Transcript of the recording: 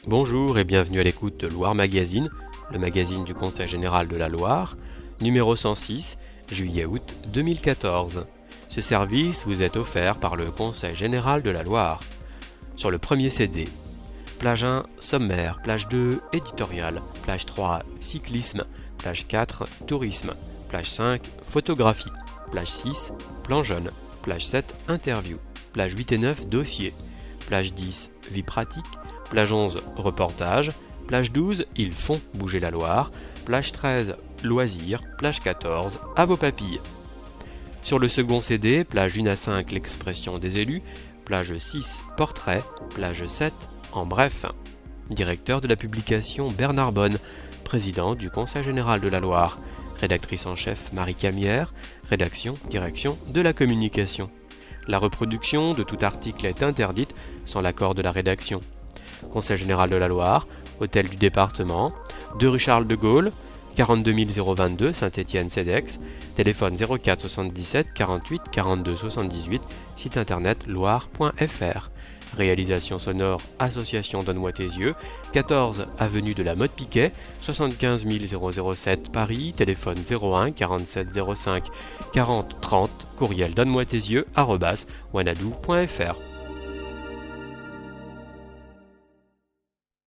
Bonjour et bienvenue à l'écoute de Loire Magazine, le magazine du Conseil général de la Loire, numéro 106, juillet-août 2014. Ce service vous est offert par le Conseil général de la Loire. Sur le premier CD, plage 1, sommaire, plage 2, éditorial, plage 3, cyclisme, plage 4, tourisme, plage 5, photographie, plage 6, plan jaune, plage 7, interview, plage 8 et 9, dossier, plage 10, vie pratique, plage 11, reportage, plage 12, ils font bouger la Loire, plage 13, loisirs, plage 14, à vos papilles. Sur le second CD, plage 1 à 5, l'expression des élus, plage 6, portrait, plage 7, en bref. Directeur de la publication Bernard Bonne, président du Conseil général de la Loire, rédactrice en chef Marie Camière, rédaction, direction de la communication. La reproduction de tout article est interdite sans l'accord de la rédaction. Conseil général de la Loire, hôtel du département, 2 rue Charles de Gaulle, 42 022 Saint-Étienne-Cedex, téléphone 04 77 48 42 78, site internet loire.fr. Réalisation sonore Association Donne-moi tes yeux, 14 avenue de la Motte Piquet, 75 007 Paris, téléphone 01 47 05 40 30, courriel donne-moi tes yeux @wanadoo.fr.